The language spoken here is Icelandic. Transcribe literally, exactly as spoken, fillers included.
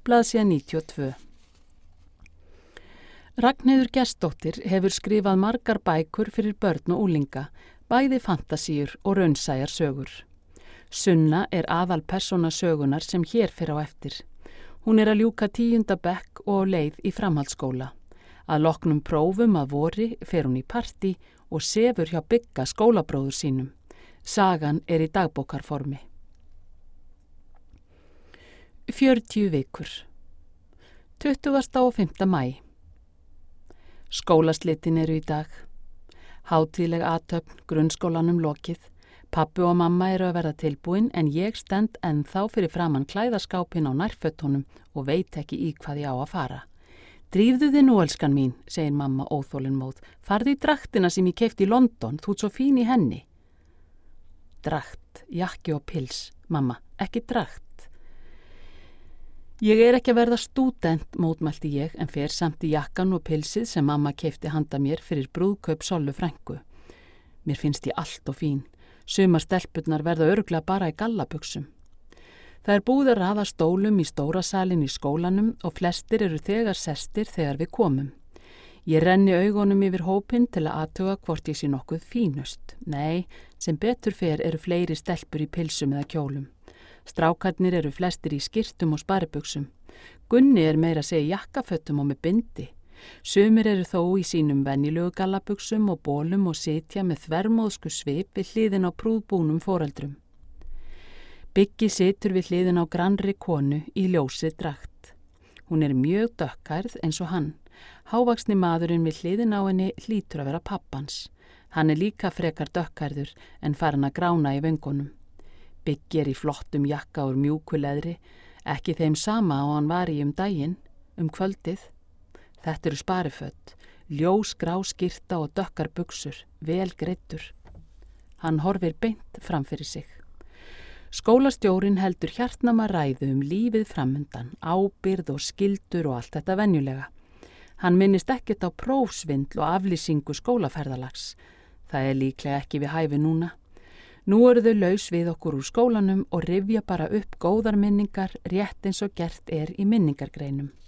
Blaðsíða níutíu og tvö. Ragnheiður Gestsdóttir hefur skrifað margar bækur fyrir börn og unglinga, bæði fantasíur og raunsæjar sögur. Sunna er aðal persóna sögunar sem hér fer á eftir. Hún er að ljúka tíunda bekk og á leið í framhaldsskóla. Að loknum prófum að vori fer hún í partí og sefur hjá Bigga skólabróður sínum. Sagan er í dagbókarformi. fjörutíu vikur. tuttugasta og fimmta maí. Skólaslitin eru í dag. Hátíðleg athöfn grunnskólanum lokið. Pabbi og mamma eru að verða tilbúin en ég stend ennþá fyrir framan klæðaskápin á nærfötunum og veit ekki í hvað ég á að fara. Drífðu þið nú, elskan mín, segir mamma óþolinmóð. Farðu í draktina sem ég keypti í London, þú ert svo fín í henni. Drakt, jakki og pils, mamma, ekki drakt. Ég er ekki að verða stúdent, mótmælti ég, en fer samt í jakkan og pilsið sem mamma keypti handa mér fyrir brúðkaup Sollu frænku. Mér finnst ég allt og fín. Sumar stelpurnar verða örugglega bara í gallabuxum. Það er búið að raða stólum í stóra salin í skólanum og flestir eru þegar sestir þegar við komum. Ég renni augunum yfir hópinn til að athuga hvort ég sé nokkuð fínust. Nei, sem betur fer eru fleiri stelpur í pilsum eða kjólum. Strákarnir eru flestir í skyrtum og sparibuxum. Gunni er meira að segja jakkafötum og með bindi. Sumir eru þó í sínum venjulegu gallabuxum og bólum og sitja með þvermóðsku svip við hliðin á prúðbúnum foreldrum. Biggi situr við hliðin á grannri konu í ljósið drakt. Hún er mjög dökkhærð eins og hann. Hávaxni maðurinn við hliðin á henni hlýtur að vera pappans. Hann er líka frekar dökkhærður en farin að grána í vöngunum. Biggi er í flottum jakka úr mjúku leðri, ekki þeim sama og hann var í um daginn, um kvöldið. Þetta eru spariföt, ljós grá skyrta og dökkar buxur, vel greiddur. Hann horfir beint fram fyrir sig. Skólastjórinn heldur hjartnama ræðu um lífið framundan, ábyrgð og skyldur og allt þetta venjulega. Hann minnist ekkert á prófsvindl og aflýsingu skólaferðalags. Það er líklega ekki við hæfi núna. Nú eru þau laus við okkur úr skólanum og rifja bara upp góðar minningar rétt eins og gert er í minningargreinum.